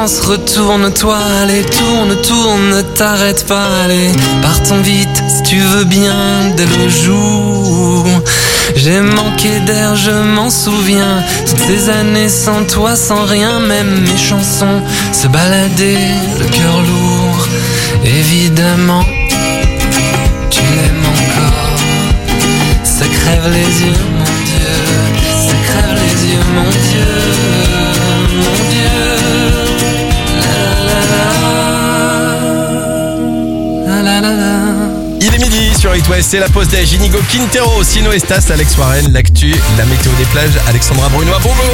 chance, retourne-toi, allez, tourne, ne t'arrête pas, allez, partons vite, si tu veux bien, dès le jour. J'ai manqué d'air, je m'en souviens, toutes ces années sans toi, sans rien, même mes chansons se baladaient, le cœur lourd, évidemment, tu m'aimes encore, ça crève les yeux, mon Dieu, ça crève les yeux, mon Dieu, mon Dieu. Il est midi sur It West, c'est la pause d'âge. Inigo Quintero, Sino Estas, Alex Warren, l'actu, la météo des plages, Alexandra Brunois. Bonjour.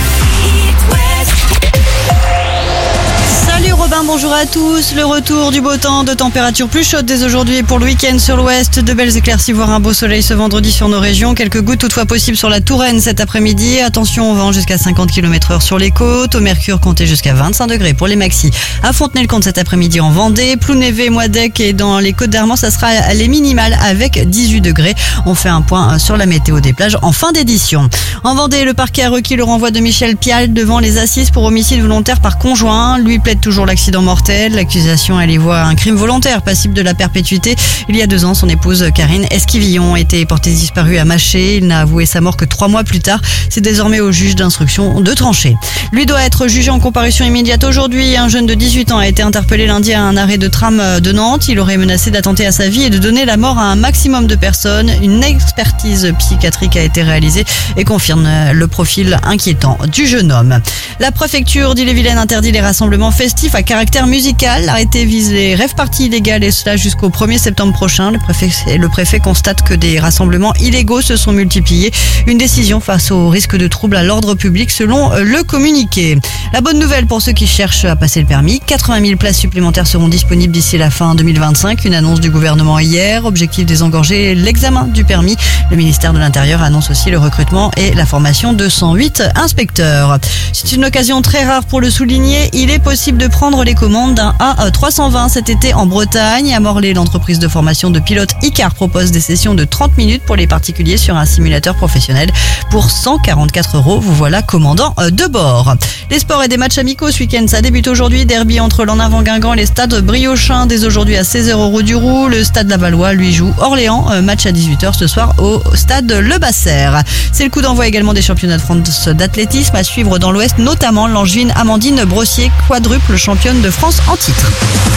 Salut Robin, bonjour à tous. Le retour du beau temps, de températures plus chaudes dès aujourd'hui pour le week-end sur l'ouest. De belles éclaircies, voire un beau soleil ce vendredi sur nos régions. Quelques gouttes toutefois possibles sur la Touraine cet après-midi. Attention au vent jusqu'à 50 km/h sur les côtes. Au mercure, comptez jusqu'à 25 degrés pour les maxis. À Fontenay-le-Comte cet après-midi en Vendée. Plounévé, Moidec et dans les Côtes d'Armor, ça sera les minimales avec 18 degrés. On fait un point sur la météo des plages en fin d'édition. En Vendée, le parquet a requis le renvoi de Michel Pial devant les assises pour homicide volontaire par conjoint. Lui plaide toujours l'accident mortel. L'accusation, elle y voit un crime volontaire passible de la perpétuité. Il y a 2 ans, son épouse Karine Esquivillon était portée disparue à Maché. Il n'a avoué sa mort que 3 mois plus tard. C'est désormais au juge d'instruction de trancher. Lui doit être jugé en comparution immédiate aujourd'hui. Un jeune de 18 ans a été interpellé lundi à un arrêt de tram de Nantes. Il aurait menacé d'attenter à sa vie et de donner la mort à un maximum de personnes. Une expertise psychiatrique a été réalisée et confirme le profil inquiétant du jeune homme. La préfecture d'Ille-et-Vilaine interdit les rassemblements festifs à caractère musical. L'arrêté vise les rave-parties illégales et cela jusqu'au 1er septembre prochain. Le préfet constate que des rassemblements illégaux se sont multipliés. Une décision face au risque de troubles à l'ordre public selon le communiqué. La bonne nouvelle pour ceux qui cherchent à passer le permis, 80 000 places supplémentaires seront disponibles d'ici la fin 2025. Une annonce du gouvernement hier. Objectif désengorger l'examen du permis. Le ministère de l'Intérieur annonce aussi le recrutement et la formation de 108 inspecteurs. C'est une occasion très rare pour le souligner. Il est possible de prendre les commandes d'un A320 cet été en Bretagne. À Morlaix, l'entreprise de formation de pilotes Icar propose des sessions de 30 minutes pour les particuliers sur un simulateur professionnel. Pour 144 €, vous voilà commandant de bord. Les sports et des matchs amicaux ce week-end, ça débute aujourd'hui. Derby entre l'En-Avant-Guingamp et les stades Briochin dès aujourd'hui à 16h au du Roux. Le stade Lavallois lui joue Orléans. Match à 18h ce soir au stade Le Basser. C'est le coup d'envoi également des championnats de France d'athlétisme à suivre dans l'Ouest, notamment l'Angevine Amandine Brossier, quadruple championne de France en titre.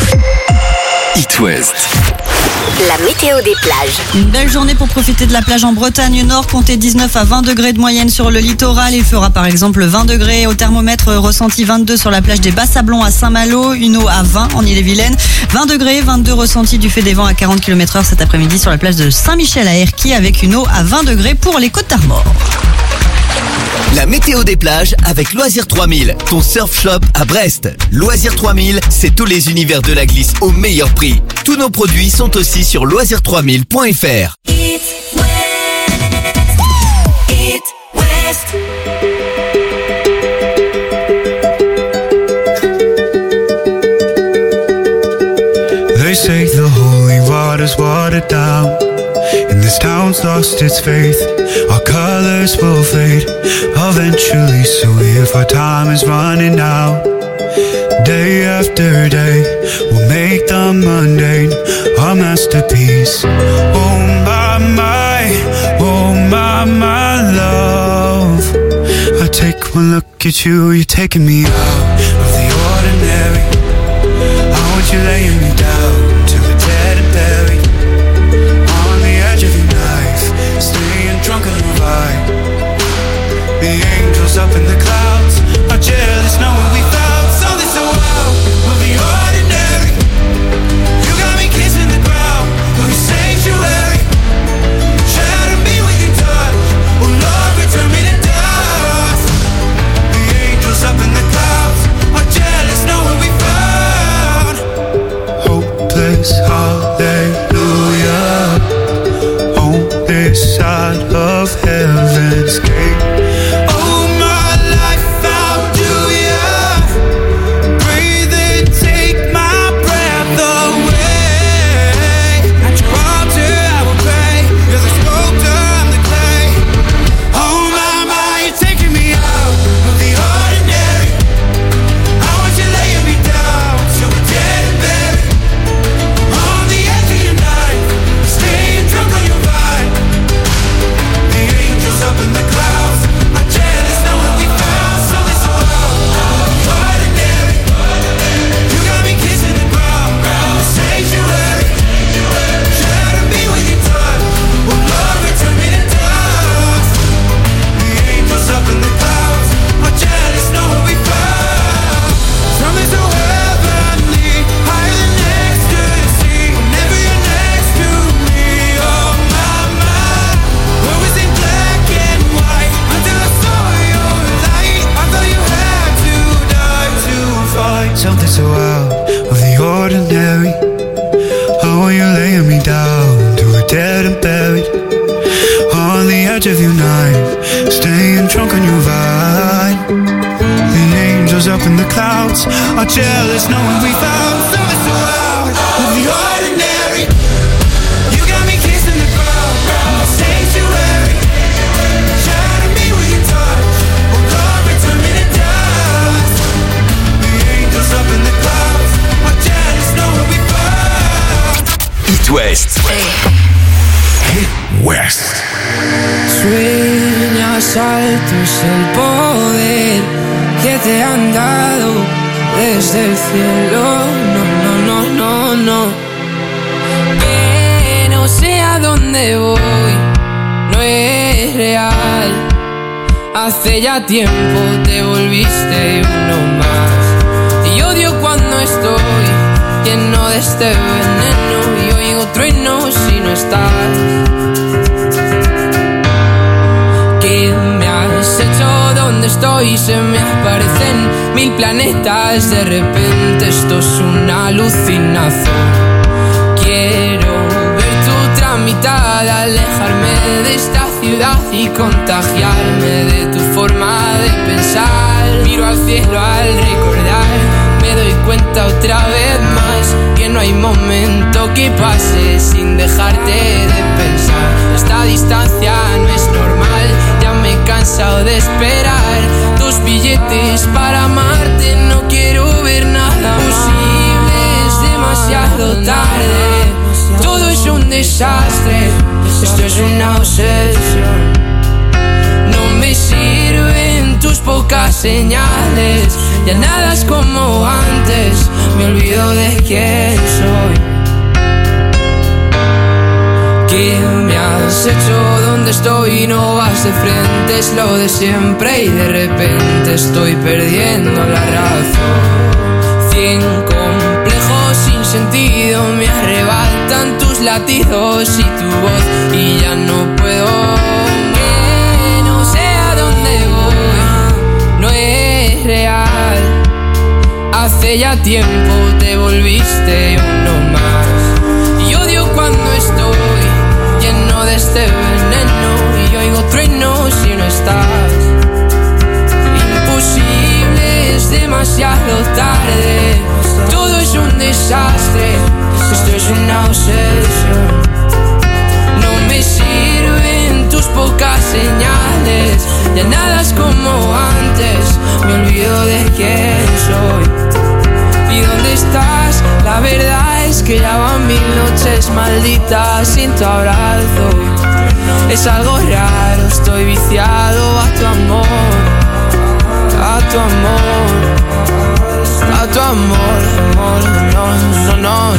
It West. La météo des plages. Une belle journée pour profiter de la plage en Bretagne Nord. Comptez 19 à 20 degrés de moyenne sur le littoral. Il fera par exemple 20 degrés au thermomètre, ressenti 22 sur la plage des Bas-Sablons à Saint-Malo, une eau à 20 en Ille-et-Vilaine. 20 degrés, 22 ressentis du fait des vents à 40 km/h cet après-midi sur la plage de Saint-Michel à Erquy avec une eau à 20 degrés pour les Côtes d'Armor. La météo des plages avec Loisir 3000, ton surf shop à Brest. Loisir 3000, c'est tous les univers de la glisse au meilleur prix. Tous nos produits sont aussi sur loisir3000.fr. It West. They say the holy water's watered down, and this town's lost its faith. Our colors will fade eventually, so if our time is running out, day after day we'll make the mundane our masterpiece. Oh my love, I take one look at you, you're taking me out of the ordinary. I want you laying me down till we're dead and buried, on the edge of your knife, staying drunk on the vibe. The angels up in the clouds are jealous knowing we found something so wild of the ordinary. You got me kissing the ground of your sanctuary. Shatter me with your touch, oh Lord, return me to dust. The angels up in the clouds are jealous knowing we found hopeless hallelujah on this side of heaven's gate. Oh, my life found you, yeah. of your knife, staying drunk on your vibe. The angels up in the clouds are jealous knowing we found something so out of the ordinary. You got me kissing the ground, the sanctuary. Shining me with your touch, oh glory, turn me to dust. The angels up in the clouds are jealous knowing we found. It West. It West. Sueñas alto es el poder que te han dado desde el cielo. No. Que no sé a dónde voy, no es real. Hace ya tiempo te volviste uno más. Y odio cuando estoy lleno de este veneno y oigo truenos si no estás. ¿Qué me has hecho? ¿Dónde estoy? Se me aparecen 1000 planetas. De repente esto es una alucinación. Quiero ver tu tramitada, alejarme de esta ciudad y contagiarme de tu forma de pensar. Miro al cielo al recordar, me doy cuenta otra vez más que no hay momento que pase sin dejarte de pensar. Esta distancia no es normal, ya me he cansado de esperar tus billetes para amarte. No quiero ver nada posible, es demasiado tarde. Todo es un desastre, esto es una obsesión. No me sirven tus pocas señales, ya nada es como antes, me olvido de quién soy. ¿Qué me has hecho? ¿Dónde estoy? No vas de frente, es lo de siempre y de repente estoy perdiendo la razón. 100 complejos sin sentido me arrebatan tus latidos y tu voz y ya no puedo. Que no sé a dónde voy, no es real. Hace ya tiempo te volviste uno más. Y odio cuando estoy lleno de este veneno y oigo truenos si no estás. Imposible, es demasiado tarde. Todo es un desastre, esto es una obsesión. No me sirven tus pocas señales, ya nada es como antes, me olvido de quién soy. ¿Y dónde estás? La verdad es que ya van 1000 noches malditas sin tu abrazo. Es algo raro, estoy viciado a tu amor, a tu amor, a tu amor, amor, no.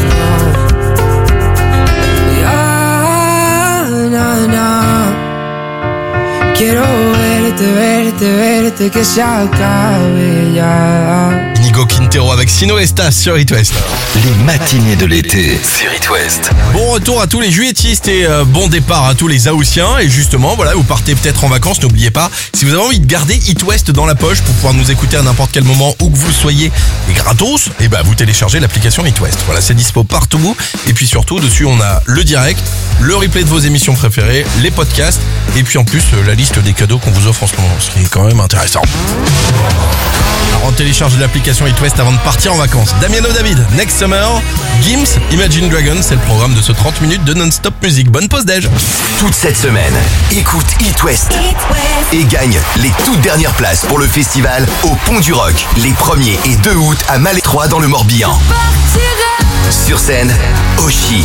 Quiero verte, que se acabe ya. Inigo Quintero avec Sino Estas sur It West. Les matinées de l'été sur It West. Bon retour à tous les juilletistes et bon départ à tous les Haussiens. Et justement, voilà, vous partez peut-être en vacances, n'oubliez pas, si vous avez envie de garder It West dans la poche pour pouvoir nous écouter à n'importe quel moment où que vous soyez et gratos, et ben vous téléchargez l'application It West. Voilà, c'est dispo partout. Et puis surtout, dessus on a le direct, le replay de vos émissions préférées, les podcasts, et puis en plus la liste des cadeaux qu'on vous offre en ce moment, ce qui est quand même intéressant. Alors on télécharge l'application It West avant de partir en vacances. Damiano David, Next Summer, Gims, Imagine Dragons, c'est le programme de ce 30 minutes de non-stop musique. Bonne pause déj. Toute cette semaine, écoute It West et gagne les toutes dernières places pour le festival au Pont du Rock, les 1er et 2 août à Malais 3 dans le Morbihan. Sur scène, Oshi,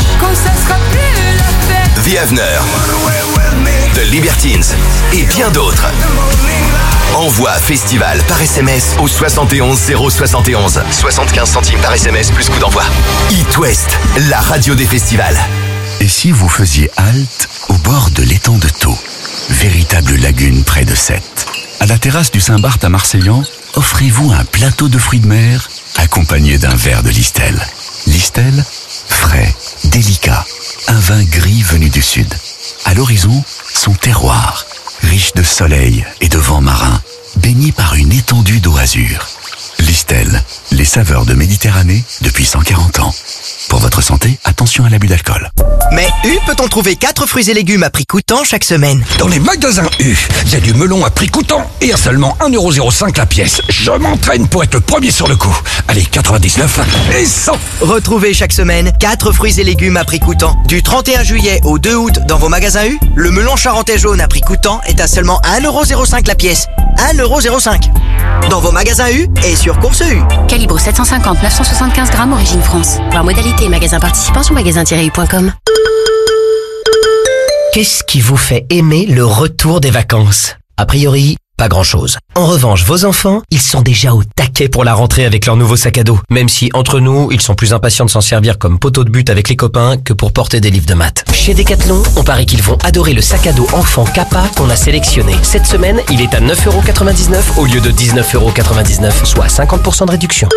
The Avener, The Libertines et bien d'autres. Envoie festival par SMS au 71 071. 75 centimes par SMS plus coût d'envoi. It West, la radio des festivals. Et si vous faisiez halte au bord de l'étang de Thau, véritable lagune près de Sète. À la terrasse du Saint-Barth à Marseillan, offrez-vous un plateau de fruits de mer accompagné d'un verre de Listel. Listel, frais, délicat, un vin gris venu du sud. À l'horizon, son terroir, riche de soleil et de vent marin, baigné par une étendue d'eau azur. Listel, les saveurs de Méditerranée depuis 140 ans. Pour votre santé, attention à l'abus d'alcool. Mais U peut-on trouver 4 fruits et légumes à prix coûtant chaque semaine? Dans les magasins U, il y a du melon à prix coûtant et à seulement 1,05€ la pièce. Je m'entraîne pour être le premier sur le coup. Allez, 99 et 100. Retrouvez chaque semaine 4 fruits et légumes à prix coûtant. Du 31 juillet au 2 août dans vos magasins U, le melon charentais jaune à prix coûtant est à seulement 1,05€ la pièce. 1,05€. Dans vos magasins U et sur Course U. Calibre 750, 975 grammes, origine France. Voir modalité et magasin participant sur magasin-u.com. Qu'est-ce qui vous fait aimer le retour des vacances? A priori, pas grand-chose. En revanche, vos enfants, ils sont déjà au taquet pour la rentrée avec leur nouveau sac à dos. Même si, entre nous, ils sont plus impatients de s'en servir comme poteau de but avec les copains que pour porter des livres de maths. Chez Decathlon, on parie qu'ils vont adorer le sac à dos enfant Kappa qu'on a sélectionné. Cette semaine, il est à 9,99€ au lieu de 19,99€, soit 50% de réduction.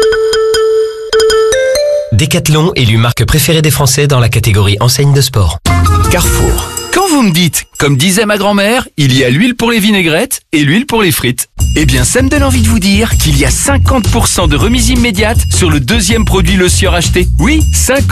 Decathlon, élu marque préférée des Français dans la catégorie enseigne de sport. Carrefour. Quand vous me dites, comme disait ma grand-mère, il y a l'huile pour les vinaigrettes et l'huile pour les frites. Eh bien, ça me donne envie de vous dire qu'il y a 50% de remise immédiate sur le deuxième produit Le Sieur acheté. Oui,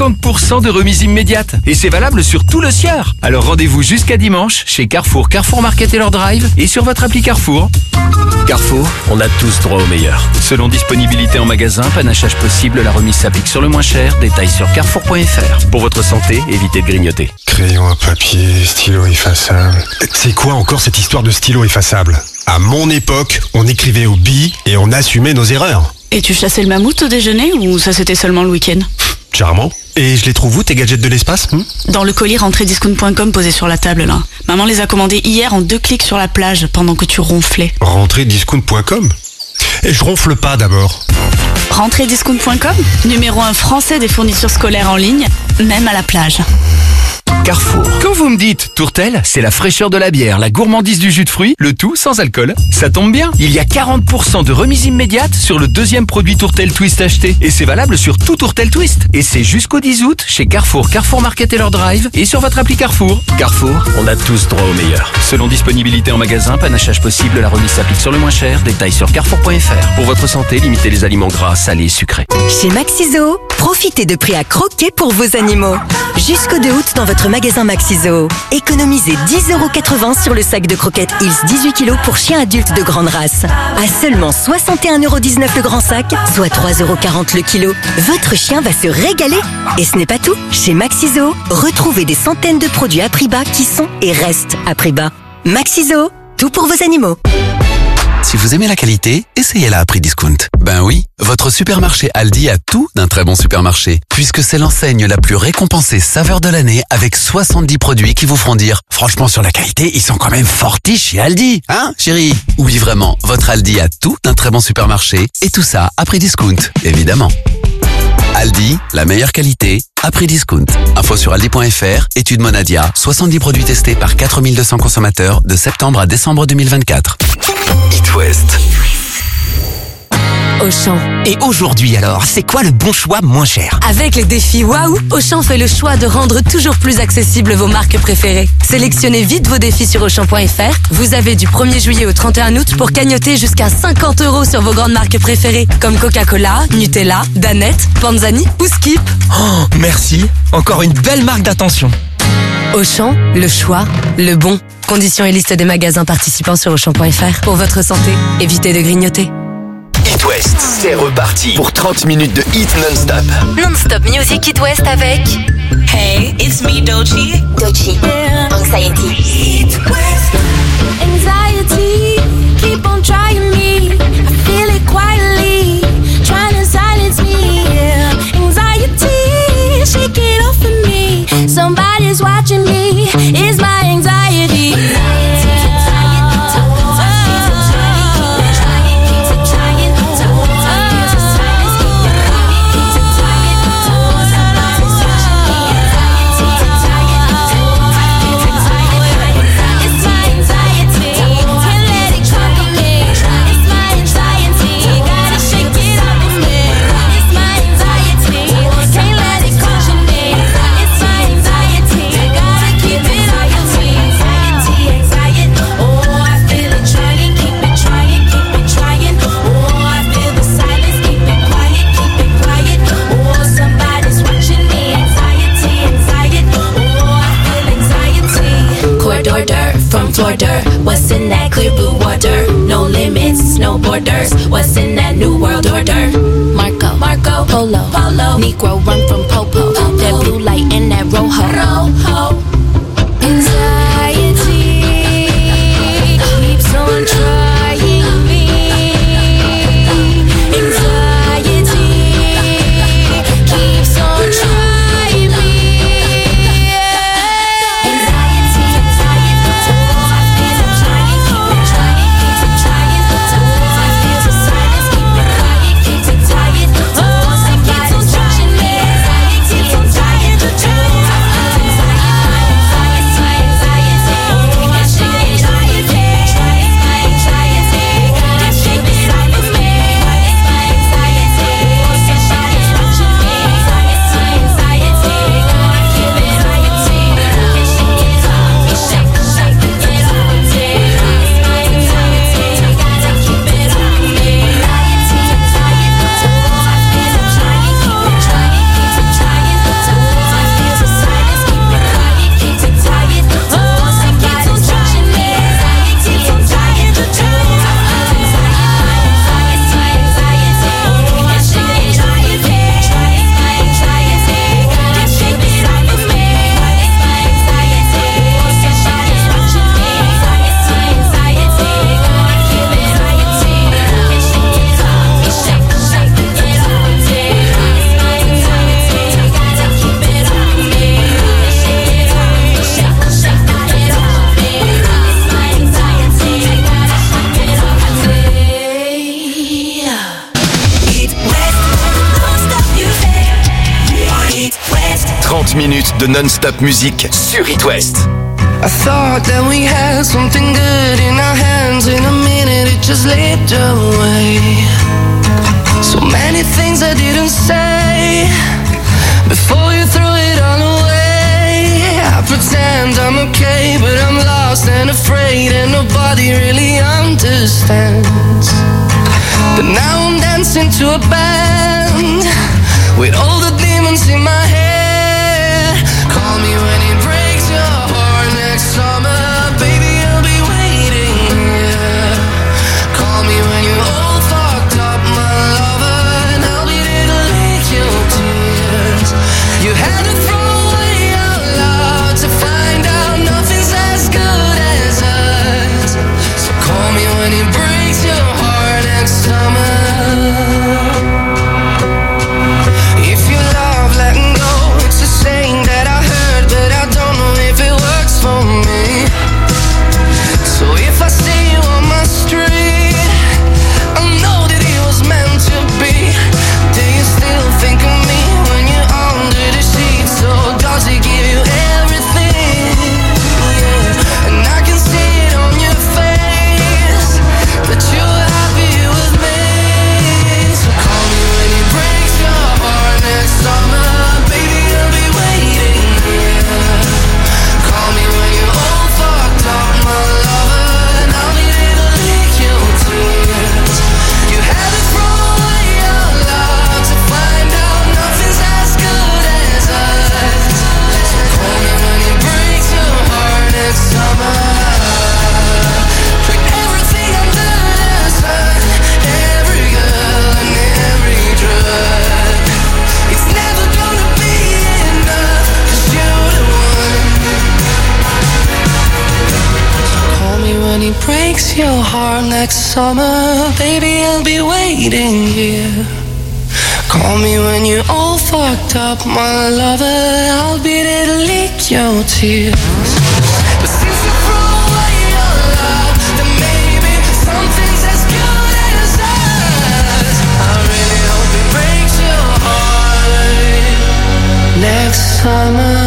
50% de remise immédiate. Et c'est valable sur tout Le Sieur. Alors rendez-vous jusqu'à dimanche chez Carrefour, Carrefour Market et leur drive et sur votre appli Carrefour. Carrefour, on a tous droit au meilleur. Selon disponibilité en magasin, panachage possible, la remise s'applique sur le moins cher. Détails sur carrefour.fr. Pour votre santé, évitez de grignoter. Crayon à papier, stylo effaçable. C'est quoi encore cette histoire de stylo effaçable? À mon époque, on écrivait au billes et on assumait nos erreurs. Et tu chassais le mammouth au déjeuner ou ça c'était seulement le week-end? Charmant. Et je les trouve où tes gadgets de l'espace? Dans le colis rentrediscount.com posé sur la table là. Maman les a commandés hier en 2 clics sur la plage pendant que tu ronflais. Rentrediscount.com? Et je ronfle pas d'abord. Rentrediscount.com, numéro 1 français des fournitures scolaires en ligne, même à la plage. Carrefour. Quand vous me dites tourtelle, c'est la fraîcheur de la bière, la gourmandise du jus de fruits, le tout sans alcool. Ça tombe bien, il y a 40% de remise immédiate sur le deuxième produit tourtelle twist acheté. Et c'est valable sur tout tourtelle twist. Et c'est jusqu'au 10 août chez Carrefour, Carrefour Market et leur drive et sur votre appli Carrefour. Carrefour, on a tous droit au meilleur. Selon disponibilité en magasin, panachage possible, la remise s'applique sur le moins cher. Détails sur carrefour.fr. Pour votre santé, limitez les aliments gras, salés et sucrés. Chez Maxiso, profitez de prix à croquer pour vos animaux. Jusqu'au 2 août dans votre magasin Maxiso. Économisez 10,80€ sur le sac de croquettes Hills 18 kg pour chiens adultes de grande race. À seulement 61,19€ le grand sac, soit 3,40€ le kilo. Votre chien va se régaler. Et ce n'est pas tout. Chez Maxiso, retrouvez des centaines de produits à prix bas qui sont et restent à prix bas. Maxiso, tout pour vos animaux. Si vous aimez la qualité, essayez-la à prix discount. Ben oui, votre supermarché Aldi a tout d'un très bon supermarché, puisque c'est l'enseigne la plus récompensée saveur de l'année avec 70 produits qui vous feront dire « Franchement, sur la qualité, ils sont quand même fortis chez Aldi, hein, chérie ?» Oui, vraiment, votre Aldi a tout d'un très bon supermarché, et tout ça à prix discount, évidemment. Aldi, la meilleure qualité, à prix discount. Info sur aldi.fr, étude Monadia, 70 produits testés par 4200 consommateurs de septembre à décembre 2024. It West. Auchan. Et aujourd'hui alors, c'est quoi le bon choix moins cher? Avec les défis Waouh, Auchan fait le choix de rendre toujours plus accessibles vos marques préférées. Sélectionnez vite vos défis sur Auchan.fr. Vous avez du 1er juillet au 31 août pour cagnotter jusqu'à 50€ sur vos grandes marques préférées, comme Coca-Cola, Nutella, Danette, Panzani ou Skip. Oh, merci. Encore une belle marque d'attention. Auchan, le choix, le bon. Conditions et liste des magasins participants sur Auchan.fr. Pour votre santé, évitez de grignoter. It West, c'est reparti pour 30 minutes de hit non-stop. Non-stop Music It West avec Hey, it's me, Doechii. Doechii. Anxiety. It West. Anxiety, keep on trying me. I feel it quietly, trying to silence me. Yeah. Anxiety, shake it off of me. Somebody's watching me. It's my anxiety. It's my anxiety. in that clear blue water? No limits, no borders. What's in that new world order? Marco, Polo, Negro run from Popo. That blue light in that Rojo. Anxiety keeps on trying me. Anxiety keeps on trying me. Anxiety, to all I feel, I'm trying, keep it trying, keeps it trying. To all I feel, the silence, keep it quiet, keeps it tired. To all somebody's watching me. Anxiety, I'm tired of trying. Minutes de non-stop musique sur It West. I thought that we had something good in our hands. In a minute it just slipped away. So many things I didn't say before you threw it all away. I pretend I'm okay, but I'm lost and afraid, and nobody really understands. But now I'm dancing to a band with all the demons in my head. Call me when it breaks your heart next summer, baby, I'll be waiting here. Call me when you're all fucked up, my lover, and I'll be there to lick your tears. You had to throw away our love to find out nothing's as good as us. So call me when it breaks your heart next summer. If you love letting go, it's a saying that I heard, but I don't know if it works for me. So if I see you on my street, I know that it was meant to be. Do you still think of me when you're under the sheets? So does it give you everything? Yeah. And I can see it on your face that you're happy with me. So call me when it breaks your heart next summer, baby, I'll be waiting here. Call me when you're all fucked up, my lover, and I'll be there to lick your tears. You had to throw away your love to find out nothing's as good as us. So call me when it breaks your heart next summer. Put everything under the sun, every girl and every drug. It's never gonna be enough, 'cause you're the one. Call me when it breaks your heart next summer, baby, I'll be waiting here. Call me when you're all fucked up, my lover, I'll be there to lick your tears. But since you throw away your love, then maybe something's as good as us. I really hope it breaks your heart next summer.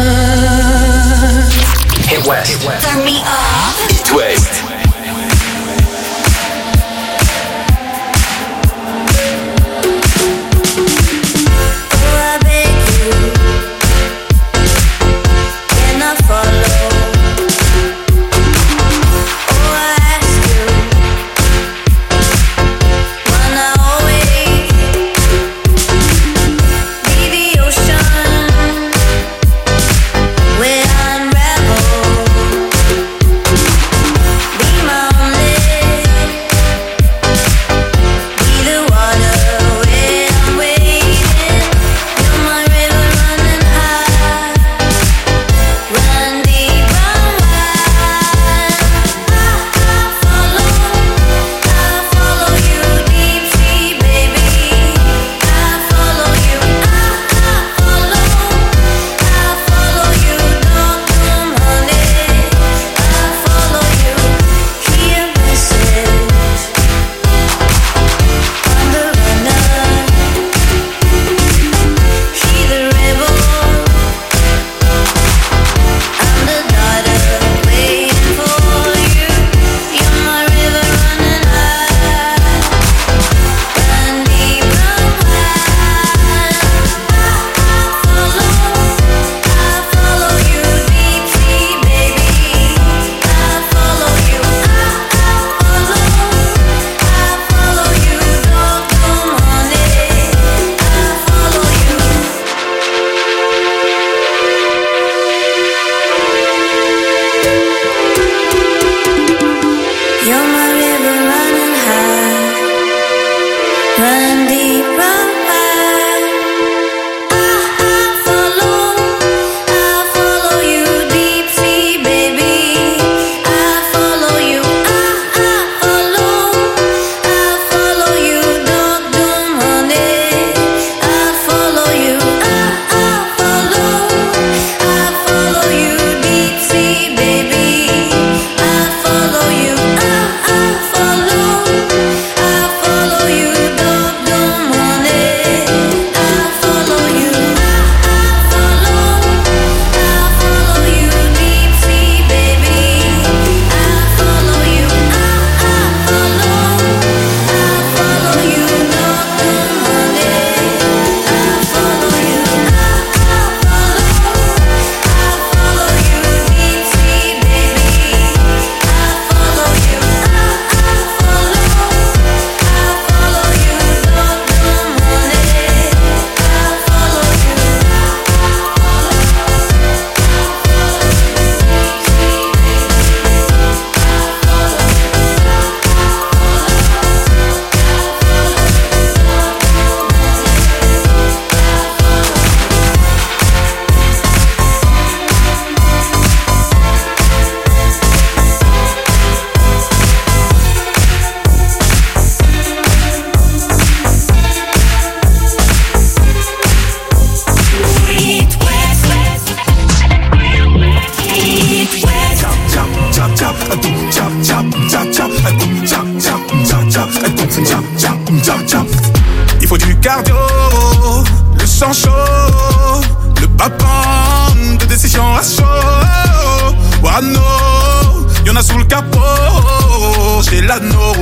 It West. Turn me up. It West. Can I follow? run deep, run wide. I follow you deep sea, baby. I follow you. I follow you. Don't honey. I follow you. I follow you deep sea, baby. I follow you. I follow you. Don't honey. I follow you. I follow you deep sea, baby. I follow you. I follow you. Don't honey. I follow you. Il faut du cardio, le sang chaud, le papin de décision à chaud. Wano, y'en a sous le capot, j'ai l'anneau.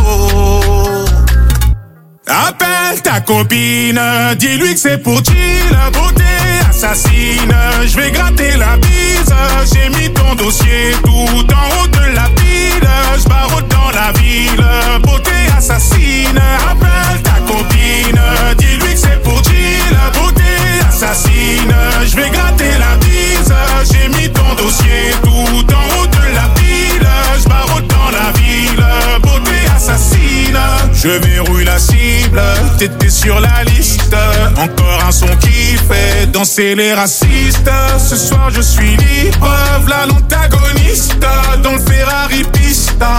Appelle ta copine, dis-lui que c'est pour chill, beauté assassine. Je vais gratter la bise, j'ai mis ton dossier tout en haut de la pile. Je barre dans la ville, beauté assassine. Appelle ta copine, dis-lui que c'est pour chill, beauté assassine. Je vais gratter la bise, j'ai mis ton dossier tout en haut de la pile. Je barre dans la ville, beauté assassine. Je verrouille la cible, t'étais sur la liste. Encore un son qui fait danser les racistes. Ce soir je suis libre, v'là l'antagoniste dans le Ferrari Pista.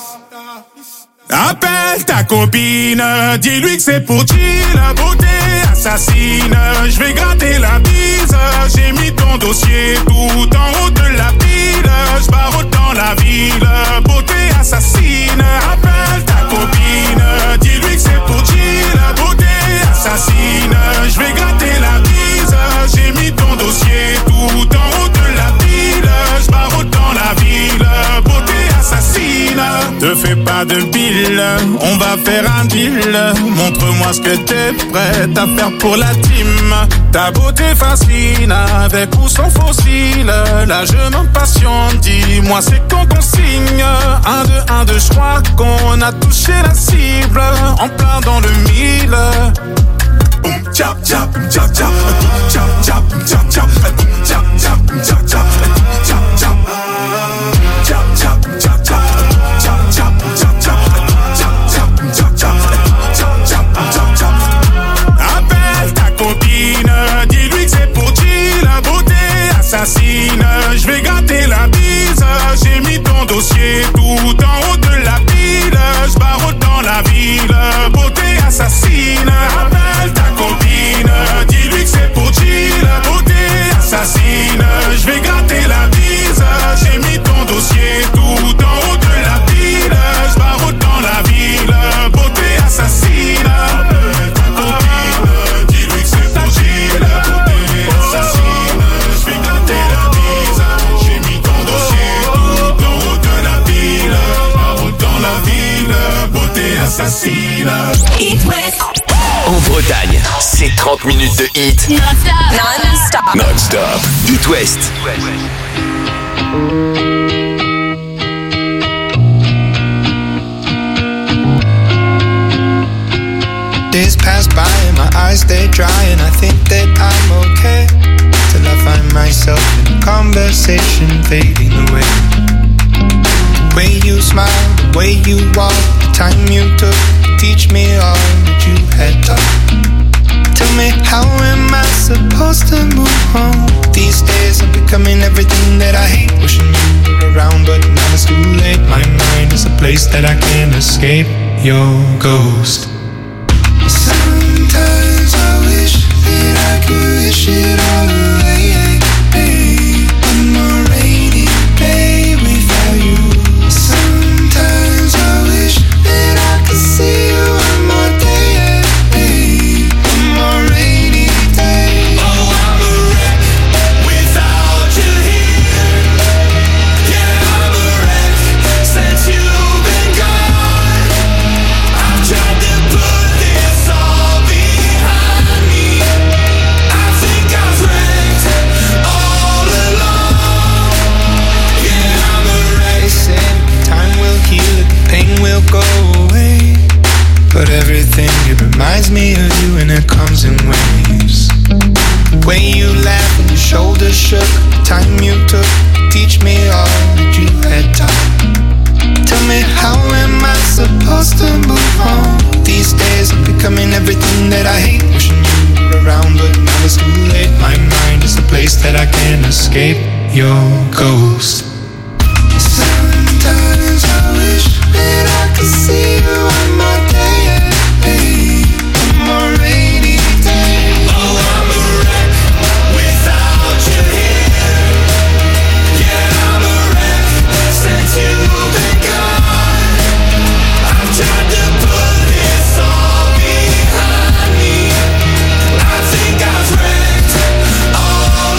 Appelle ta copine, dis-lui que c'est pour chill, beauté assassine. Je vais gratter la bise, j'ai mis ton dossier tout en haut de la pile. Je barre dans la ville, beauté assassine. Appelle ta copine, dis-lui que c'est pour chill, beauté assassine. Je vais gratter la bise, j'ai mis ton dossier tout en haut de la pile. Je barre dans la ville, beauté assassine. Te fais pas de pile, on va faire un deal. Montre-moi ce que t'es prête à faire pour la team. Ta beauté fascine, avec ou sans fossile. Là je m'impatiente, dis-moi c'est quand qu'on signe. 1, 2, 1, 2, je crois qu'on a touché la cible. En plein dans le mille. Boum, tchap, tchap, tchap, tchap, tchap, tchap, tchap, tchap, tchap, tchap, tchap, tchap, tchap, appelle ta copine, dis-lui que c'est pour chill, beauté assassine. Je vais gratter la bise, j'ai mis ton dossier tout en haut de la pile. Je barre dans la ville, beauté assassine. Appelle ta copine, dis-lui que c'est pour chill, beauté assassine. Je vais gratter la bise, j'ai mis ton dossier tout en haut de la pile. Je barre dans la ville, beauté assassine. Appelle ta copine, dis-lui que c'est pour chill, beauté assassine. Je vais gratter la bise, j'ai mis ton dossier tout en haut de la pile. Je barre dans la ville, beauté assassine. It West. En Bretagne, c'est 30 minutes de hit Non-stop. non-stop. It West. Days pass by and my eyes stay dry, and I think that I'm okay till I find myself in conversation fading away. The way you smile, the way you walk, time you took to teach me all that you had taught. Tell me, how am I supposed to move on? These days I'm becoming everything that I hate. Wishing you were around, but now it's too late. My mind is a place that I can't escape your ghost. Sometimes I wish that I could wish it all away. One more rainy day without you. Sometimes I wish that I could see you one more day. One more rainy day. Oh, I'm a wreck without you here. Yeah, I'm a wreck since you've been gone. I've tried to put this all behind me. I think I've wrecked all along. Yeah, I'm a wreck. They say time will heal it, the pain will go away. But everything, it reminds me of you, and it comes in waves. The way you laughed and your shoulders shook, the time you took to teach me all that you had taught. Tell me, how am I supposed to move on? These days I'm becoming everything that I hate. Wishing you were around, but now it's too late. My mind is a place that I can't escape your ghost. Sometimes I wish that I could see you one more day. One more rainy day. Oh, I'm a wreck without you here. Yeah, I'm a wreck since you've been gone. I've tried to put this all behind me. I think I've wrecked all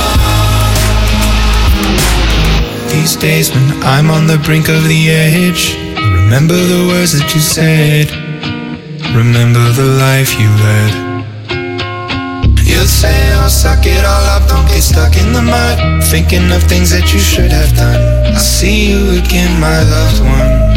along. These days when I'm on the brink of the edge, remember the words that you said. Remember the life you led. You'll say, oh, suck it all up, don't get stuck in the mud, thinking of things that you should have done. I'll see you again, my loved one.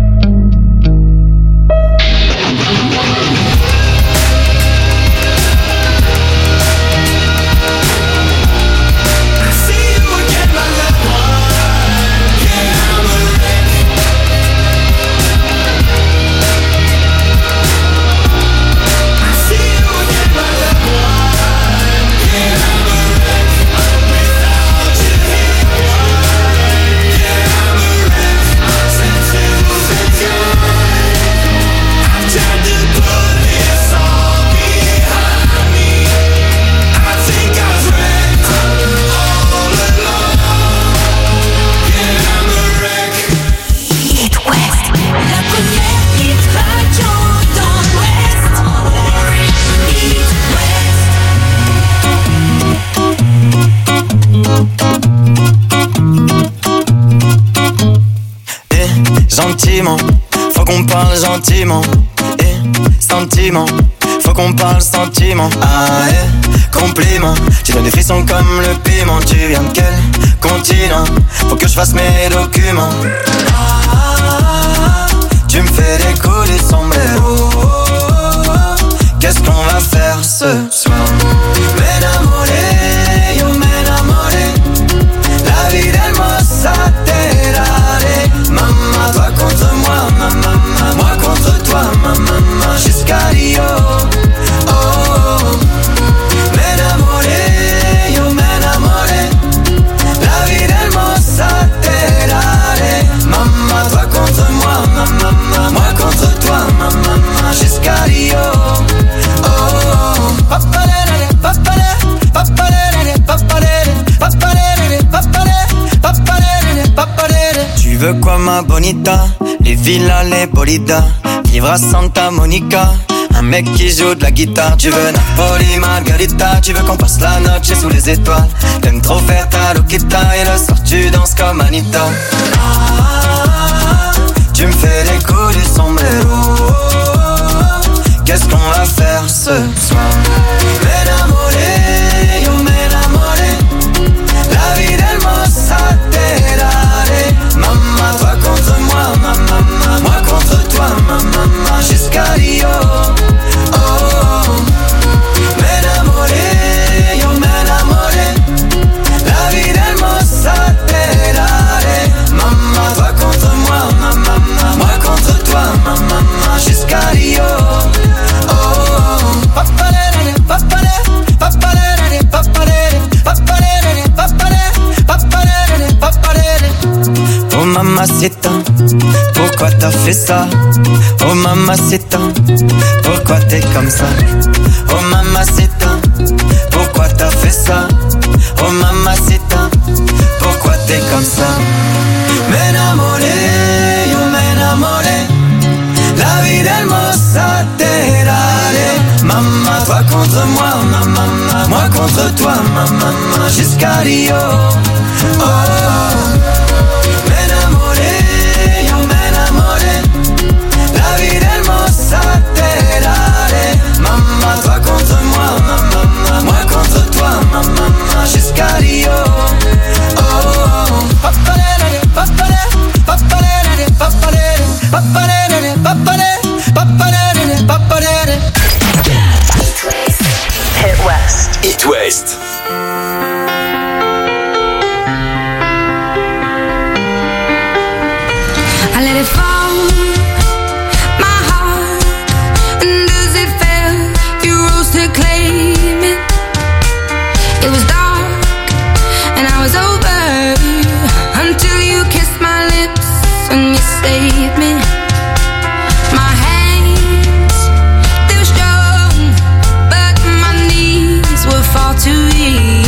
Gentiment, faut qu'on parle gentiment. Et sentiment, faut qu'on parle sentiment. Ah, compliment, tu donnes des frissons comme le piment. Tu viens de quel continent? Faut que je fasse mes documents. Tu me fais des coups du sombrero. Qu'est-ce qu'on va faire ce soir? M'enamoré, yo m'enamoré. La vie d'hermosa te daré. Maman, toi contre moi, maman, moi contre toi, maman, jusqu'à Rio. Oh, m'enamoré, yo m'enamoré. La vie d'hermosa te daré. Maman, toi contre moi, maman, moi contre toi, maman, jusqu'à Rio. Oh, papalere, papalere, papalere, papalere, papalere, papalere, papalere, papalere. Tu veux quoi ma bonita? Les villas, les bolidas, vivre à Santa Monica, un mec qui joue de la guitare. Tu veux Napoli, Margarita, tu veux qu'on passe la noche sous les étoiles. T'aimes trop faire ta loquita et le soir tu danses comme Anita. Tu me fais des coups du sombrero. Qu'est-ce qu'on va faire ce soir? M'enamoré, yo m'enamoré. La vie d'hermosa te daré. Maman, toi contre moi, maman, moi contre toi, maman, jusqu'à Rio. Oh, m'enamoré, yo m'enamoré. La vie d'hermosa te daré. Maman, toi contre moi, maman, moi contre toi, maman. t'as fait ça? Oh mamacita, pourquoi t'es comme ça? Oh mamacita, pourquoi t'as fait ça? Oh mamacita, pourquoi t'es comme ça? M'enamoré, yo m'enamoré, la vida hermosa te daré. Maman, toi contre moi, maman, moi contre toi, maman, jusqu'à Rio. Oh, m'enamoré, yo m'enamoré, la vida hermosa te daré. Maman, toi contre moi, maman, moi contre toi, maman, jusqu'à Rio. Oh, papalere, papalere, papalere, papalere, papalere, papalere, papalere, papalere. Hit West. Hit West. I let it fall, my heart, and as it fell, you rose to claim it. It was dark, and I was over, until you kissed my lips, and you saved me. My hands, they were strong, but my knees were far too weak.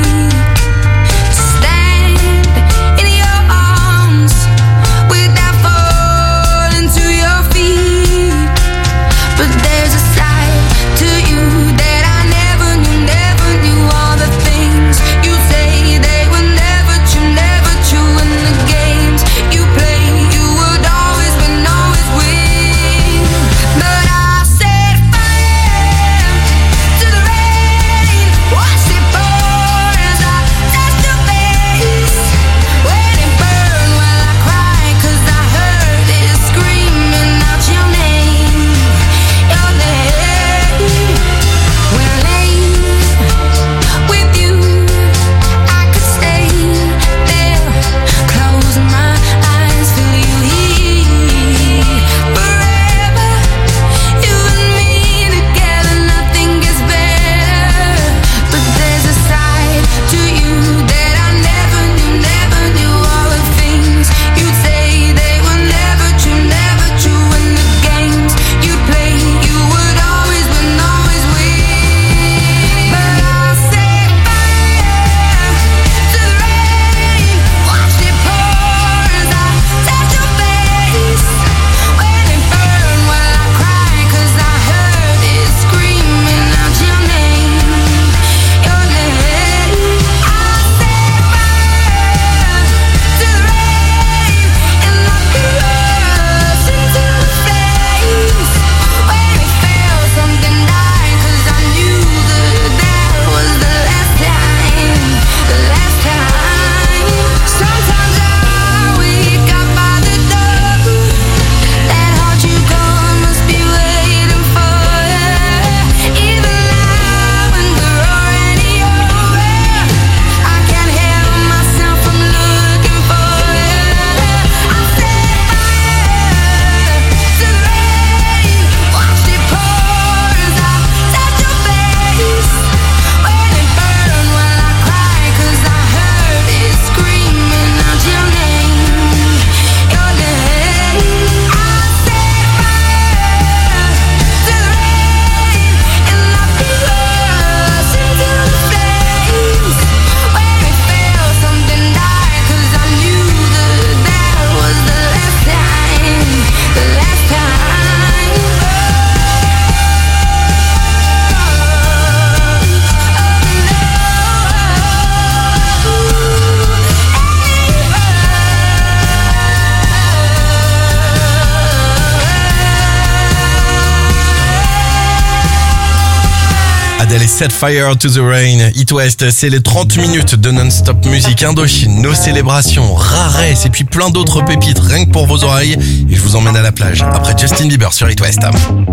Adele et Set Fire to the Rain. Hit West, c'est les 30 minutes de non-stop musique Indochine, nos célébrations, Raresse et puis plein d'autres pépites rien que pour vos oreilles. Et je vous emmène à la plage après Justin Bieber sur Hit West.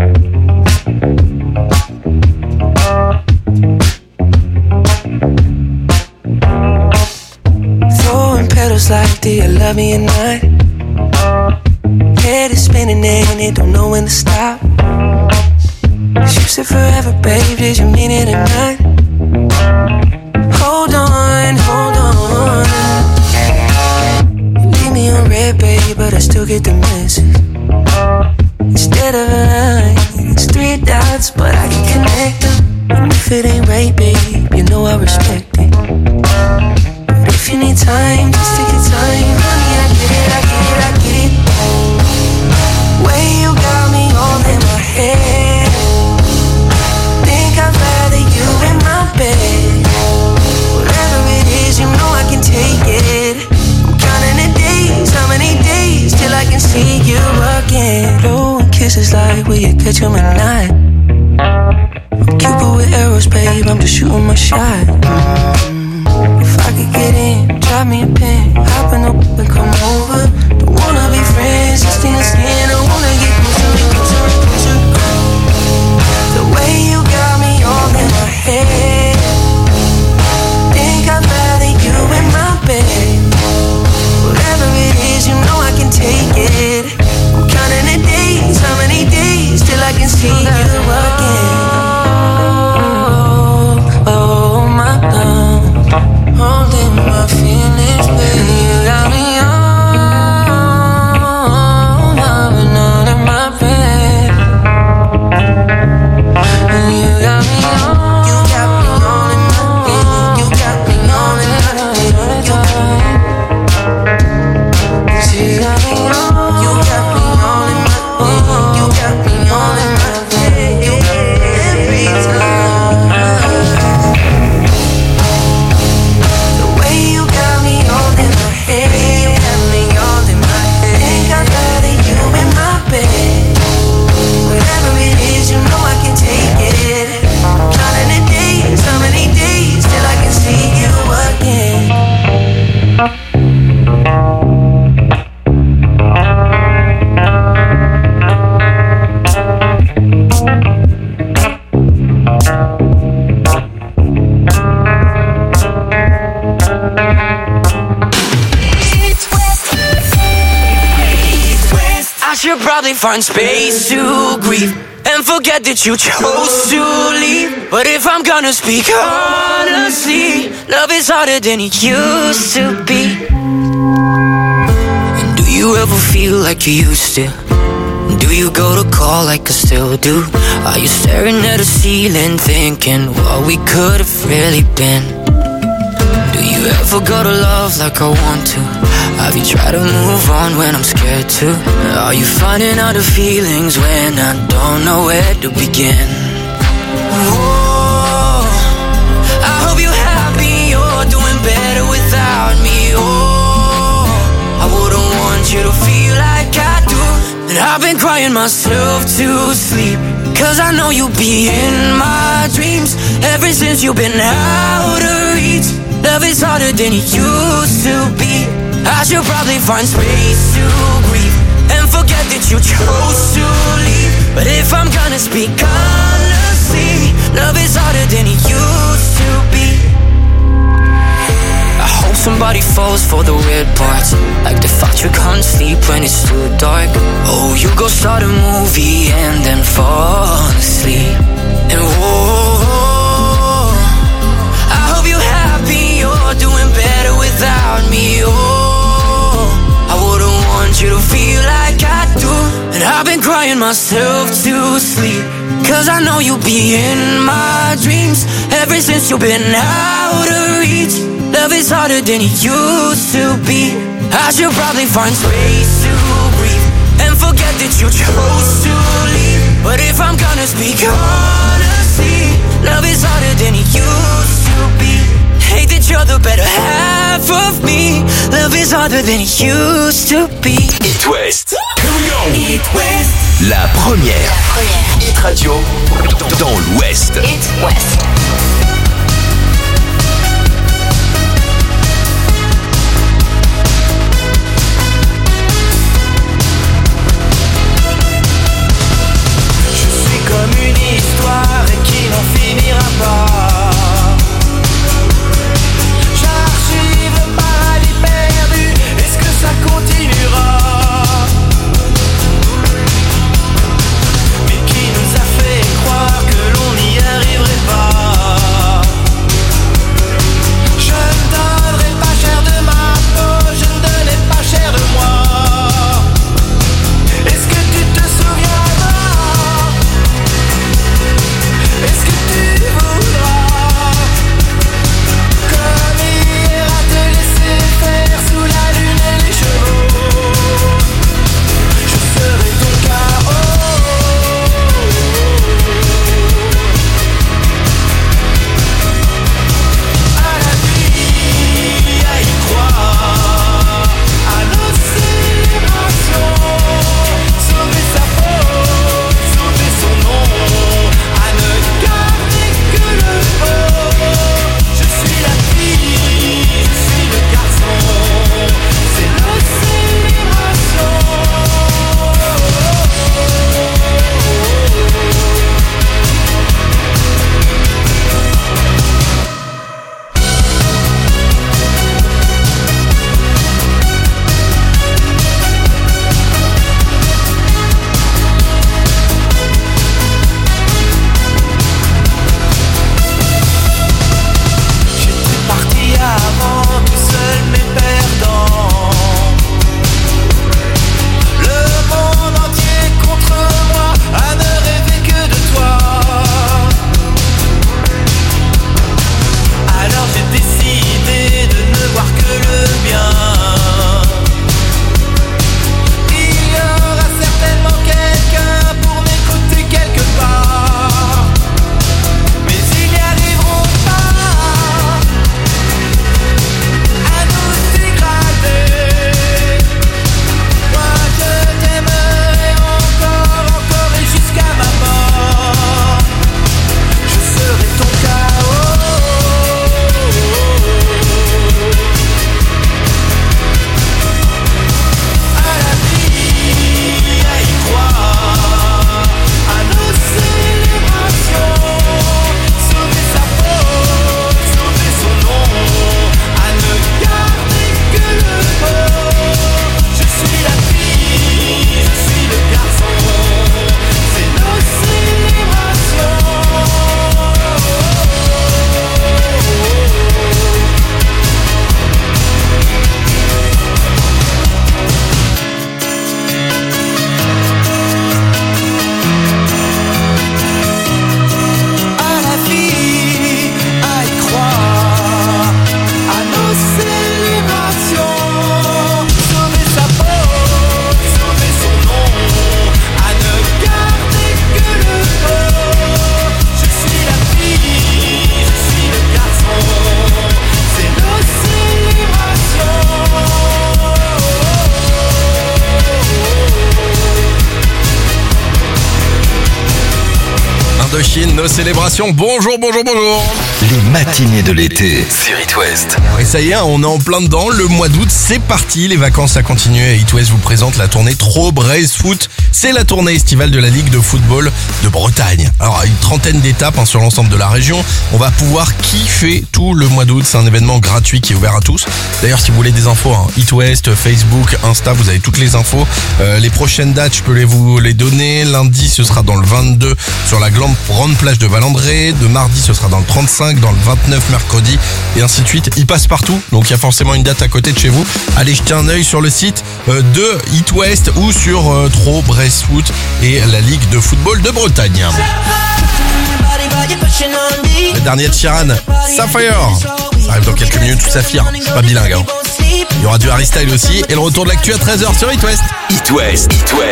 Throwing petals like, do you love me or not? Head is spinning and it don't know when to stop. You said forever, babe, did you mean it or not? Hold on, hold on. You leave me on red, babe, but I still get the message. bit of a line. It's 3 dots, but I can connect them. And if it ain't right, babe, you know I respect it. But if you need time, just take your time. Honey, I get it, I get it, I get it. Way you got me all in my head. Think I'd rather you in my bed. Whatever it is, you know I can take it. I'm counting the days, how many days till I can see you again. Blowing kisses like will you catch 'em at night? I'm Cupid with arrows, babe, I'm just shooting my shot. If I could get in, drop me a pin, hop in the whip and come over. Don't wanna be friends, just in the skin, I wanna get closer. The way you got me all in my head. Think I'd rather you in my bed. Whatever it is, you know I can take it. I'm counting the days, how many days till I can see you again. Oh my love, holding my feelings, baby. You got me all loving all in my bed. And you got me all, you got me all in my bed. You got me all in my bed. You got me all, you got me all in my bed. You got me all in my bed. Every time. The way you got me all in my head. You got me all in my head. Think I'd rather you in my bed. Whatever it is, you know I can take it. Counting the days, how many days till I can see you again. I should probably find space to grieve and forget that you chose to leave. But if I'm gonna speak honestly, love is harder than it used to be. And do you ever feel like you used to? Do you go to call like I still do? Are you staring at the ceiling thinking what we could have really been? Do you ever go to love like I want to? Have you tried to move on when I'm scared to? Are you finding out the feelings when I don't know where to begin? Oh, I hope you're happy, you're doing better without me. Oh, I wouldn't want you to feel like I do. And I've been crying myself to sleep, cause I know you'll be in my dreams. Ever since you've been out of reach, love is harder than it used to be. I should probably find space to grieve and forget that you chose to leave. But if I'm gonna speak honestly, love is harder than it used to be. I hope somebody falls for the weird parts, like the fact you can't sleep when it's too dark. Oh, you go start a movie and then fall asleep. And whoa, I hope you're happy, you're doing better without me. Oh, I wouldn't want you to feel like I do. And I've been crying myself to sleep, cause I know you'll be in my dreams. Ever since you've been out of reach, love is harder than it used to be. I should probably find space to breathe and forget that you chose to leave. But if I'm gonna speak honestly, love is harder than it used to be. Hate that you're the better half of me. Love is harder than it used to be. It West. Here we go. It West. La première. Hit Radio dans l'Ouest. It West. Je suis comme une histoire qui n'en finira pas. J'archive le paradis perdu. Est-ce que ça continuera? Mais qui nous a fait croire que l'on n'y arriverait pas? Indochine, nos célébrations. Bonjour. Les matinées de l'été sur It West. Et ça y est, on est en plein dedans. Le mois d'août, c'est parti. Les vacances, ça continue. Et It West vous présente la tournée Trop Braise Foot. C'est la tournée estivale de la Ligue de football de Bretagne. Alors, une trentaine d'étapes sur l'ensemble de la région. On va pouvoir kiffer tout le mois d'août. C'est un événement gratuit qui est ouvert à tous. D'ailleurs, si vous voulez des infos, It West, Facebook, Insta, vous avez toutes les infos. Les prochaines dates, je peux vous les donner. Lundi, ce sera dans le 22 sur la grande plage de Valandré. De mardi, ce sera dans le 35, dans le 29 mercredi, et ainsi de suite. Il passe partout, donc il y a forcément une date à côté de chez vous. Allez jeter un œil sur le site de It West ou sur Trop Braise Foot et la Ligue de football de Bretagne. Le dernier de Sheeran, Sapphire. Ça arrive dans quelques minutes, tout Saphir. C'est pas bilingue. Il y aura du Harry Style aussi. Et le retour de l'actu à 13h sur It West. It West.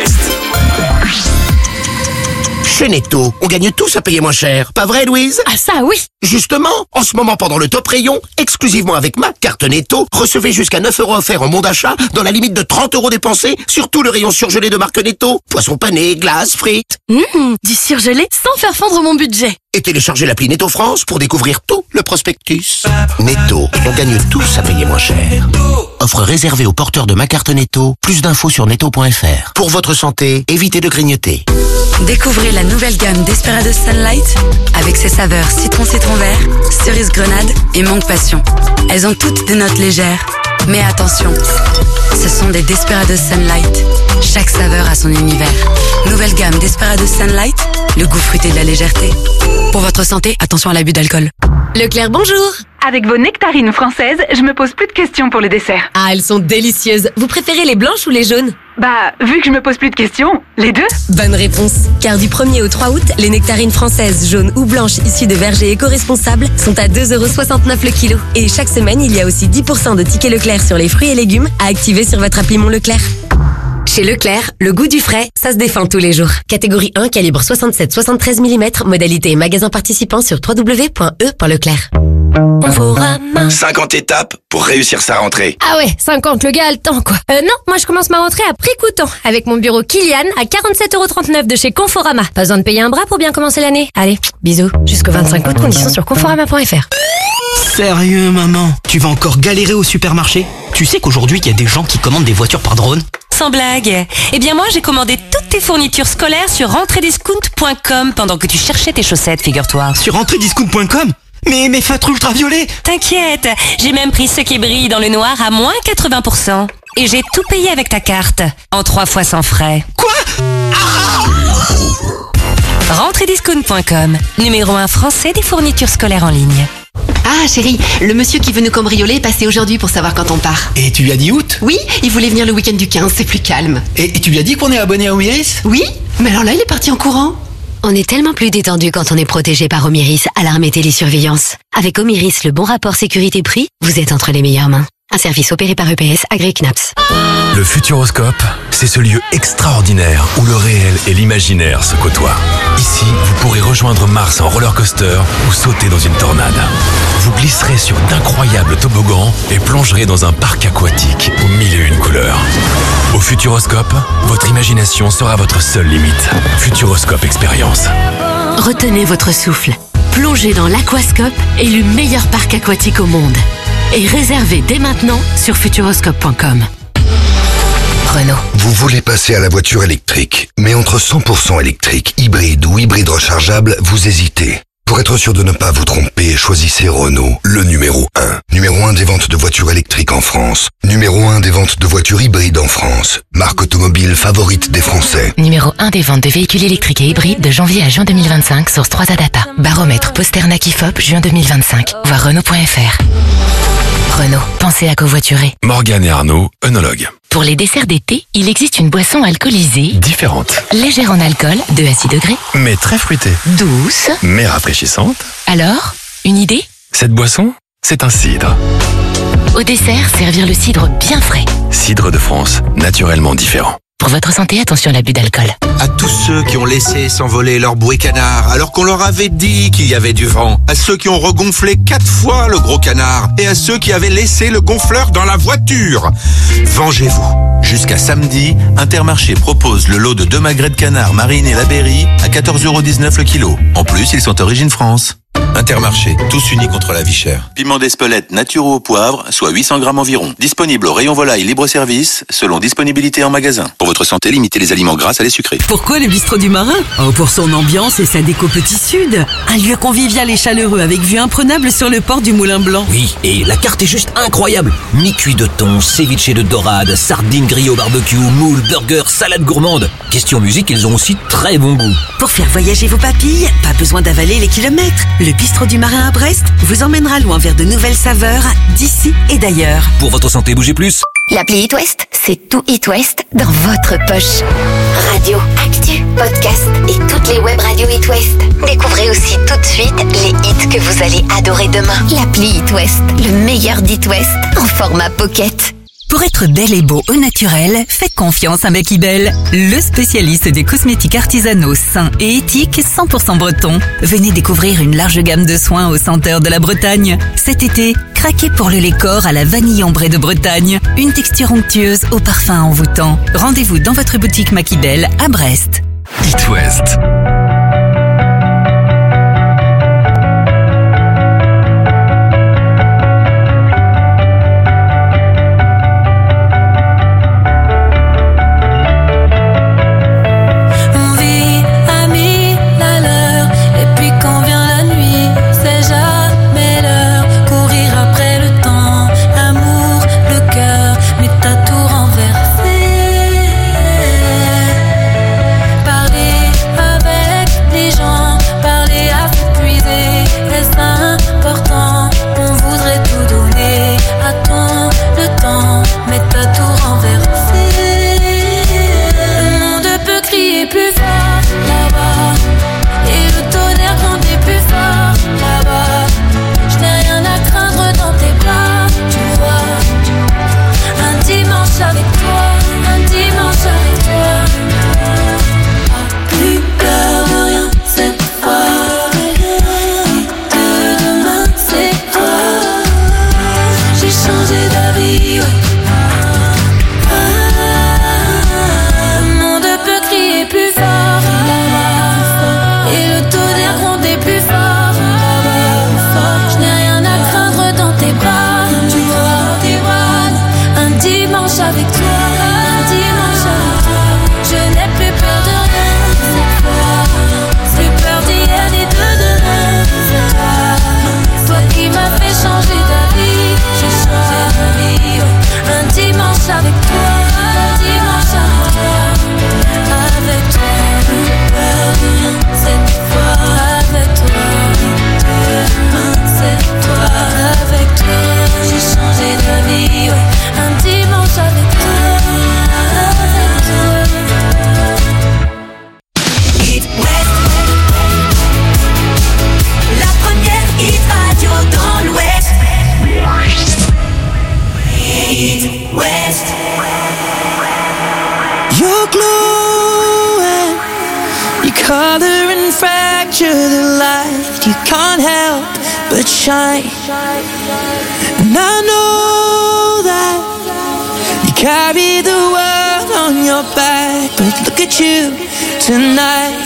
Chez Netto, on gagne tous à payer moins cher. Pas vrai, Louise? Ah ça, oui. Justement, en ce moment, pendant le top rayon, exclusivement avec ma carte Netto, recevez jusqu'à 9 € offerts en bon d'achat dans la limite de 30 € dépensés sur tout le rayon surgelé de marque Netto. Poissons panés, glaces, frites. Du surgelé sans faire fondre mon budget. Et téléchargez l'appli Netto France pour découvrir tout le prospectus. Netto, on gagne tous à payer moins cher. Offre réservée aux porteurs de ma carte Netto. Plus d'infos sur netto.fr. Pour votre santé, évitez de grignoter. Découvrez la nouvelle gamme Desperados Sunlight avec ses saveurs citron vert, cerise grenade et mangue passion. Elles ont toutes des notes légères. Mais attention, ce sont des Desperados Sunlight. Chaque saveur a son univers. Nouvelle gamme Desperados Sunlight, le goût fruité de la légèreté. Pour votre santé, attention à l'abus d'alcool. Leclerc, bonjour. Avec vos nectarines françaises, je me pose plus de questions pour le dessert. Ah, elles sont délicieuses. Vous préférez les blanches ou les jaunes? Bah, vu que je me pose plus de questions, les deux. Bonne réponse. Car du 1er au 3 août, les nectarines françaises jaunes ou blanches issues de vergers éco-responsables sont à 2,69 € le kilo. Et chaque semaine, il y a aussi 10% de tickets Leclerc sur les fruits et légumes à activer sur votre appli Mon Leclerc. Chez Leclerc, le goût du frais, ça se défend tous les jours. Catégorie 1, calibre 67-73 mm, modalité et magasin participant sur www.e.leclerc. 50 étapes pour réussir sa rentrée. Ah ouais, 50, le gars a le temps quoi. Non, moi je commence ma rentrée à prix coûtant avec mon bureau Kilian à 47,39 € de chez Conforama. Pas besoin de payer un bras pour bien commencer l'année. Allez, bisous. Jusqu'au 25 août, conditions sur conforama.fr. Sérieux maman, tu vas encore galérer au supermarché? Tu sais qu'aujourd'hui il y a des gens qui commandent des voitures par drone? Sans blague. Eh bien moi j'ai commandé toutes tes fournitures scolaires sur rentrediscount.com pendant que tu cherchais tes chaussettes, figure-toi. Sur rentrediscount.com? Mais mes feutres ultraviolets! T'inquiète, j'ai même pris ceux qui brillent dans le noir à moins 80%. Et j'ai tout payé avec ta carte, en 3 fois sans frais. Quoi? Rentrediscount.com, numéro 1 français des fournitures scolaires en ligne. Ah chérie, le monsieur qui veut nous cambrioler est passé aujourd'hui pour savoir quand on part. Et tu lui as dit août? Oui, il voulait venir le week-end du 15, c'est plus calme. Et tu lui as dit qu'on est abonné à Omiris? Oui, mais alors là il est parti en courant. On est tellement plus détendu quand on est protégé par Omiris, alarme et télésurveillance. Avec Omiris, le bon rapport sécurité-prix, vous êtes entre les meilleures mains. Un service opéré par EPS, agréé CNAPS. Le Futuroscope, c'est ce lieu extraordinaire où le réel et l'imaginaire se côtoient. Ici, vous pourrez rejoindre Mars en roller coaster ou sauter dans une tornade. Vous glisserez sur d'incroyables toboggans et plongerez dans un parc aquatique aux 1001 couleurs. Au Futuroscope, votre imagination sera votre seule limite. Futuroscope Expérience. Retenez votre souffle. Plongez dans l'Aquascope, élu meilleur parc aquatique au monde. Et réservez dès maintenant sur futuroscope.com. Renault. Vous voulez passer à la voiture électrique, mais entre 100% électrique, hybride ou hybride rechargeable, vous hésitez. Pour être sûr de ne pas vous tromper, choisissez Renault, le numéro 1. Numéro 1 des ventes de voitures électriques en France. Numéro 1 des ventes de voitures hybrides en France. Marque automobile favorite des Français. Numéro 1 des ventes de véhicules électriques et hybrides de janvier à juin 2025, source 3A Data. Baromètre Posternak IFOP, juin 2025. Voir Renault.fr. Renault, pensez à covoiturer. Morgane et Arnaud, œnologues. Pour les desserts d'été, il existe une boisson alcoolisée. Différente. Légère en alcool, 2 à 6 degrés. Mais très fruitée. Douce. Mais rafraîchissante. Alors, une idée? Cette boisson, c'est un cidre. Au dessert, servir le cidre bien frais. Cidre de France, naturellement différent. Pour votre santé, attention à l'abus d'alcool. À tous ceux qui ont laissé s'envoler leur bouée canard alors qu'on leur avait dit qu'il y avait du vent. À ceux qui ont regonflé 4 fois le gros canard. Et à ceux qui avaient laissé le gonfleur dans la voiture. Vengez-vous. Jusqu'à samedi, Intermarché propose le lot de 2 magrets de canard marine et la berry à 14,19€ le kilo. En plus, ils sont origine France. Intermarché, tous unis contre la vie chère. Piment d'Espelette nature au poivre, soit 800 grammes environ. Disponible au rayon volaille libre-service, selon disponibilité en magasin. Pour votre santé, limitez les aliments gras à les sucrés. Pourquoi le bistrot du Marin ? Pour son ambiance et sa déco Petit Sud. Un lieu convivial et chaleureux avec vue imprenable sur le port du Moulin Blanc. Oui, et la carte est juste incroyable. Mi-cuit de thon, ceviche de dorade, sardines grillées au barbecue, moules, burgers, salade gourmande. Question musique, ils ont aussi très bon goût. Pour faire voyager vos papilles, pas besoin d'avaler les kilomètres. Le bistrot du Marin à Brest vous emmènera loin vers de nouvelles saveurs d'ici et d'ailleurs. Pour votre santé, bougez plus. L'appli It West, c'est tout It West dans votre poche. Radio, actu, podcast et toutes les web radios It West. Découvrez aussi tout de suite les hits que vous allez adorer demain. L'appli It West, le meilleur d'It West en format pocket. Pour être belle et beau au naturel, faites confiance à Makibel, le spécialiste des cosmétiques artisanaux sains et éthiques 100% bretons. Venez découvrir une large gamme de soins aux senteurs de la Bretagne. Cet été, craquez pour le lait corps à la vanille ambrée de Bretagne, une texture onctueuse au parfum envoûtant. Rendez-vous dans votre boutique Makibel à Brest. It West. Shine, and I know that you carry the world on your back, but look at you tonight.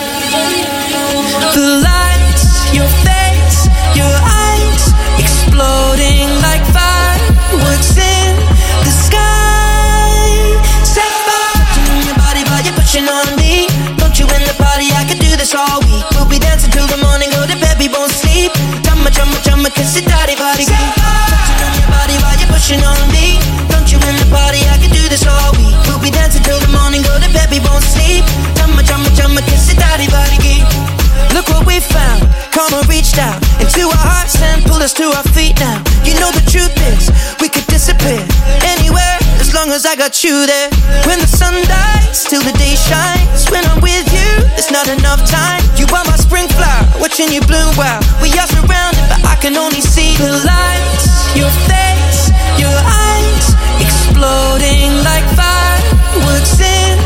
The lights, your face, your eyes, exploding like fireworks in the sky. Set fire to your body while you're pushing on me. Don't you in the party? I could do this all week. We'll be dancing till the morning, go to bed, we won't sleep. Chumma, kiss it, daddy, body. Touching on your body while you're pushing on me. Don't you in the party? I can do this all week. We'll be dancing till the morning, go to bed, we won't sleep. Chumma, kiss it, daddy, body. Look what we found. Karma reached out into our hearts and pulled us to our feet now. You know the truth is, we could disappear anywhere as long as I got you there. When the sun dies, till the day shines. When I'm with you, there's not enough time. You are my spring flower, watching you bloom wild. We are surrounded, but I can only see the lights. Your face, your eyes, exploding like fireworks in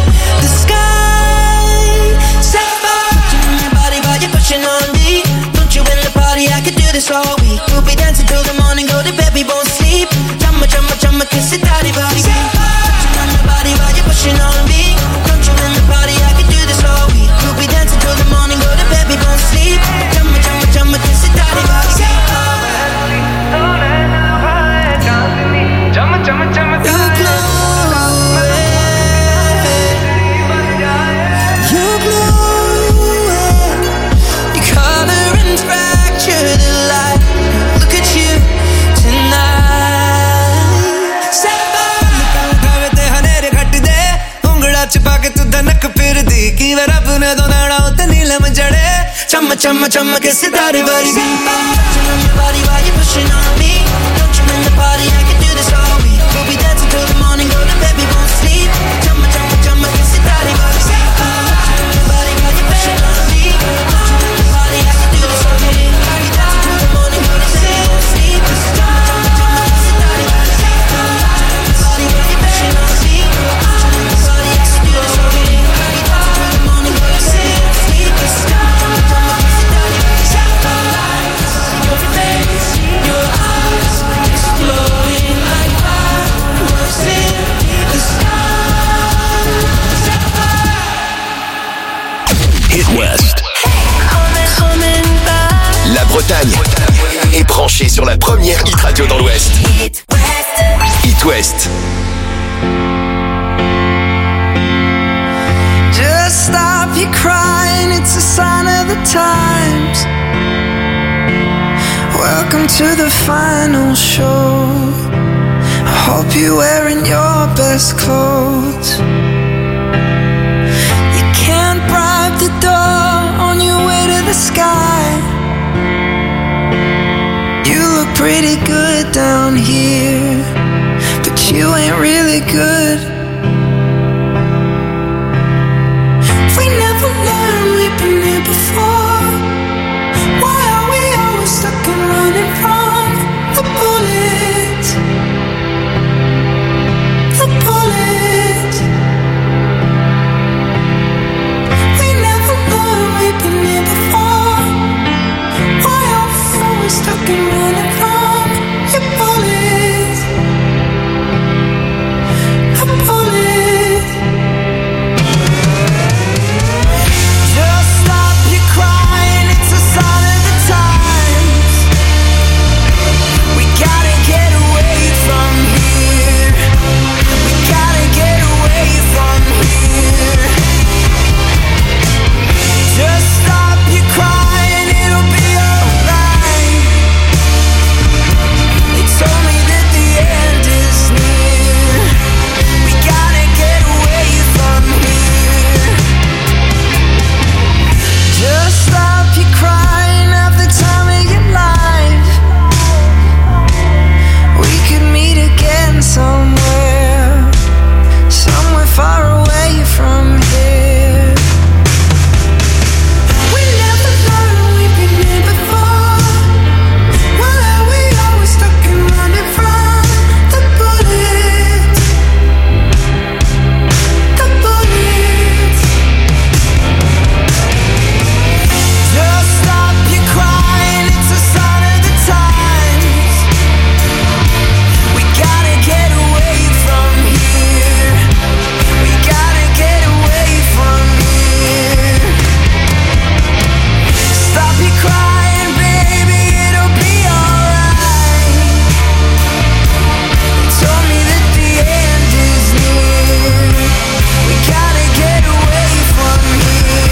this all week. We'll be dancing till the morning, go to bed, we won't sleep. Chumma, chumma, chumma, kiss it, daddy, body. Touching on your body while you're pushing on me. Don't you in the party, I can do this all week. We'll be dancing till the morning, go to bed, we won't sleep. Chumma, chumma, chumma, kiss it, daddy, body. Chumma, chumma, chumma, kiss it, daddy, body. Touching on your body while you're pushing on me. Don't you in the party, I can do this all week. We'll be dancing till the morning, go to bed, we won't sleep. Chumma, chumma, chumma, kiss it, daddy, body. Touching on your body while you're pushing on me. Don't you in the party, I can do this all week. We'll be dancing till the morning, go to bed, we won't sleep. Chumma, chumma, chumma, kiss it, daddy, body. Touching on your body while you're pushing on me. Don't you in the party, I can do this all week. We'll be dancing till the morning, go to bed, we won't sleep. Hit West. La Bretagne est branchée sur la première hit radio dans l'Ouest. Hit West. Just stop your crying, it's a sign of the times. Welcome to the final show. I hope you're wearing your best clothes. You can't bribe the door on your way to the sky. You look pretty good down here, but you ain't really good